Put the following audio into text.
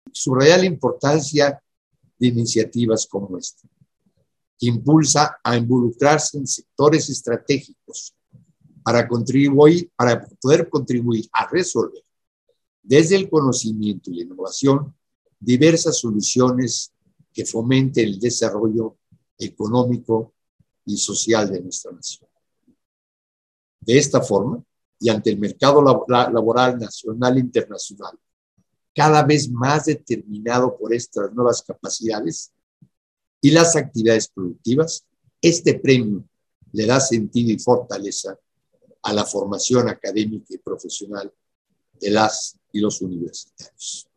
Subrayar la importancia de iniciativas como esta, que impulsa a involucrarse en sectores estratégicos para poder contribuir a resolver desde el conocimiento y la innovación diversas soluciones que fomenten el desarrollo económico y social de nuestra nación. De esta forma, y ante el mercado laboral nacional e internacional, cada vez más determinado por estas nuevas capacidades y las actividades productivas, este premio le da sentido y fortaleza a la formación académica y profesional de las y los universitarios.